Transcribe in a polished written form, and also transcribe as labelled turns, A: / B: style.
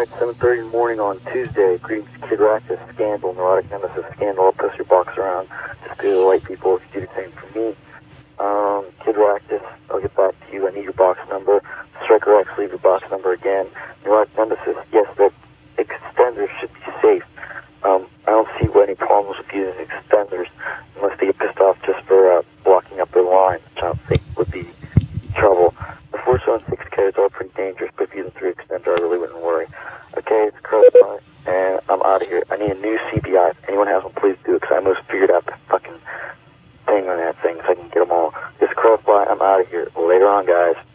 A: 7:30 in the morning on Tuesday. Greetings, Kid Ractus, Scandal, Neurotic Nemesis, Scandal. I'll post your box around just to the white people if you do the same for me. Kid Ractus, I'll get back to you. I need your box number. Striker X, leave your box number again. Neurotic Nemesis, yes, the extenders should be safe. I don't see any problems with using extenders unless they get pissed off just for blocking up their line, which I don't think would be trouble. The 476K is all pretty dangerous, but if you use them through extender, I really wouldn't worry. Okay, it's Crossfire, and I'm out of here. I need a new CBI. If anyone has one, please do it, because I almost figured out the fucking thing on that thing, so I can get them all. It's Crossfire, I'm out of here. Later on, guys.